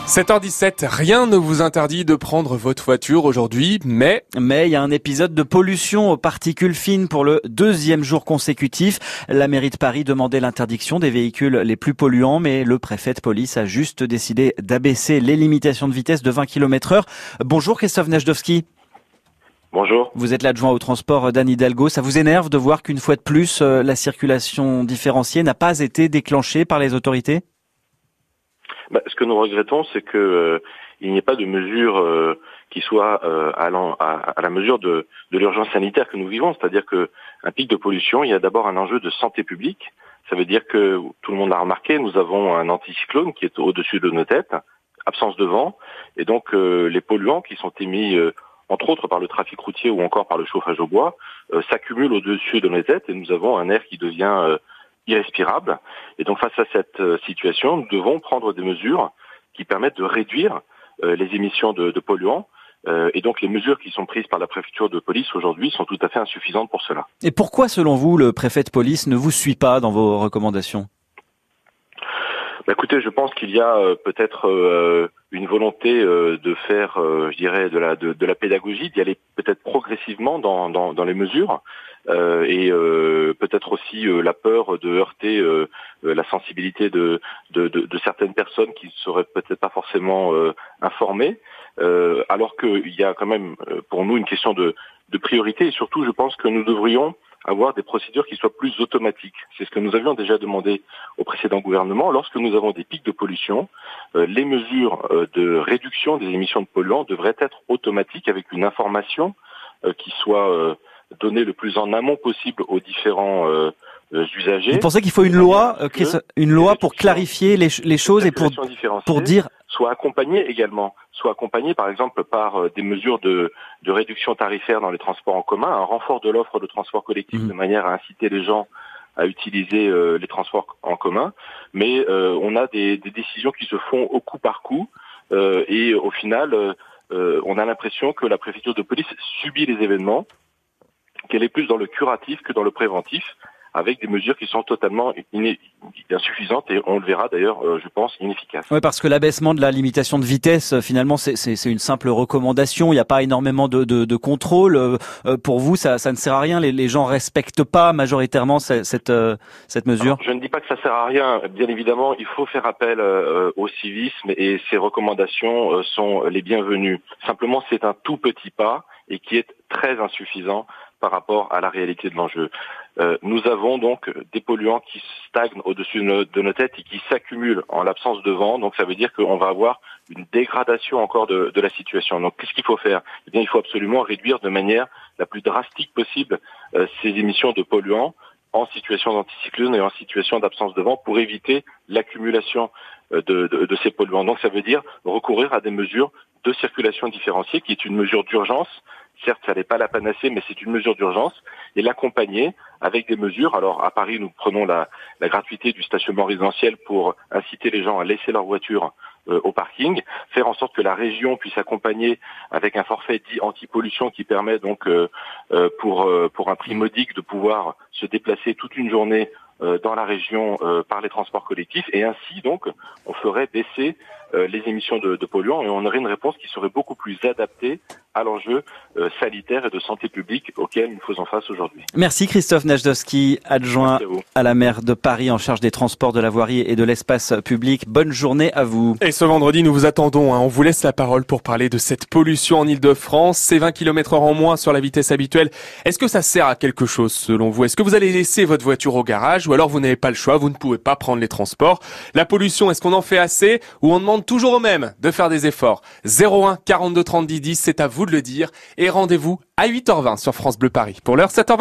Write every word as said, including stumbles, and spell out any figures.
sept heures dix-sept, rien ne vous interdit de prendre votre voiture aujourd'hui, mais... Mais il y a un épisode de pollution aux particules fines pour le deuxième jour consécutif. La mairie de Paris demandait l'interdiction des véhicules les plus polluants, mais le préfet de police a juste décidé d'abaisser les limitations de vitesse de vingt kilomètres heure. Bonjour Christophe Najdowski. Bonjour. Vous êtes l'adjoint au transport d'Anne Hidalgo. Ça vous énerve de voir qu'une fois de plus, la circulation différenciée n'a pas été déclenchée par les autorités ? Bah, ce que nous regrettons, c'est que euh, il n'y ait pas de mesure euh, qui soit euh, allant à, à la mesure de, de l'urgence sanitaire que nous vivons. C'est-à-dire que un pic de pollution, il y a d'abord un enjeu de santé publique. Ça veut dire que, tout le monde l'a remarqué, nous avons un anticyclone qui est au-dessus de nos têtes, absence de vent, et donc euh, les polluants qui sont émis, euh, entre autres par le trafic routier ou encore par le chauffage au bois, euh, s'accumulent au-dessus de nos têtes et nous avons un air qui devient euh, irrespirable. Et donc face à cette euh, situation, nous devons prendre des mesures qui permettent de réduire euh, les émissions de, de polluants. Euh, et donc les mesures qui sont prises par la préfecture de police aujourd'hui sont tout à fait insuffisantes pour cela. Et pourquoi, selon vous, le préfet de police ne vous suit pas dans vos recommandations ? Bah, écoutez, je pense qu'il y a euh, peut-être euh, une volonté euh, de faire, euh, je dirais, de la de, de la pédagogie, d'y aller peut-être progressivement dans dans, dans les mesures, euh, et euh, peut-être aussi euh, la peur de heurter euh, la sensibilité de, de de de certaines personnes qui ne seraient peut-être pas forcément euh, informées, euh, alors qu'il y a quand même pour nous une question de de priorité, et surtout, je pense que nous devrions avoir des procédures qui soient plus automatiques. C'est ce que nous avions déjà demandé au précédent gouvernement. Lorsque nous avons des pics de pollution, euh, les mesures euh, de réduction des émissions de polluants devraient être automatiques avec une information euh, qui soit euh, donnée le plus en amont possible aux différents euh, euh, usagers. Vous pensez qu'il faut une loi, euh, une loi pour clarifier les, les choses et pour, pour dire... soit accompagnée également, soit accompagnée par exemple par euh, des mesures de, de réduction tarifaire dans les transports en commun, un renfort de l'offre de transport collectif mmh. de manière à inciter les gens à utiliser euh, les transports en commun. Mais euh, on a des, des décisions qui se font au coup par coup euh, et au final, euh, on a l'impression que la préfecture de police subit les événements, qu'elle est plus dans le curatif que dans le préventif, avec des mesures qui sont totalement iné- insuffisantes et on le verra d'ailleurs, euh, je pense, inefficaces. Oui, parce que l'abaissement de la limitation de vitesse, finalement, c'est, c'est, c'est une simple recommandation. Il n'y a pas énormément de, de, de contrôle. Euh, pour vous, ça, ça ne sert à rien. Les, les gens respectent pas majoritairement cette, cette, euh, cette mesure. Alors, je ne dis pas que ça sert à rien. Bien évidemment, il faut faire appel euh, au civisme et ces recommandations euh, sont les bienvenues. Simplement, c'est un tout petit pas et qui est très insuffisant par rapport à la réalité de l'enjeu. Euh, nous avons donc des polluants qui stagnent au-dessus de nos, de nos têtes et qui s'accumulent en l'absence de vent. Donc ça veut dire qu'on va avoir une dégradation encore de, de la situation. Donc qu'est-ce qu'il faut faire ? Eh bien, il faut absolument réduire de manière la plus drastique possible euh, ces émissions de polluants en situation d'anticyclone et en situation d'absence de vent pour éviter l'accumulation de, de, de ces polluants. Donc ça veut dire recourir à des mesures de circulation différenciée qui est une mesure d'urgence. Certes, ça n'est pas la panacée, mais c'est une mesure d'urgence, et l'accompagner avec des mesures. Alors, à Paris, nous prenons la, la gratuité du stationnement résidentiel pour inciter les gens à laisser leur voiture euh, au parking, faire en sorte que la région puisse accompagner avec un forfait dit anti-pollution qui permet donc, euh, euh, pour, euh, pour un prix modique, de pouvoir se déplacer toute une journée euh, dans la région euh, par les transports collectifs, et ainsi, donc, on ferait baisser euh, les émissions de, de polluants, et on aurait une réponse qui serait beaucoup plus adaptée à l'enjeu euh, sanitaire et de santé publique auquel nous faisons face aujourd'hui. Merci Christophe Najdowski, adjoint à, à la maire de Paris en charge des transports, de la voirie et de l'espace public. Bonne journée à vous. Et ce vendredi, nous vous attendons. Hein. On vous laisse la parole pour parler de cette pollution en Ile-de-France. Ces vingt kilomètres heure en moins sur la vitesse habituelle. Est-ce que ça sert à quelque chose selon vous ? Est-ce que vous allez laisser votre voiture au garage ou alors vous n'avez pas le choix, vous ne pouvez pas prendre les transports ? La pollution, est-ce qu'on en fait assez ou on demande toujours aux mêmes de faire des efforts ? zéro un quarante-deux trente dix dix, c'est à vous de le dire. Et rendez-vous à huit heures vingt sur France Bleu Paris. Pour l'heure, sept heures vingt.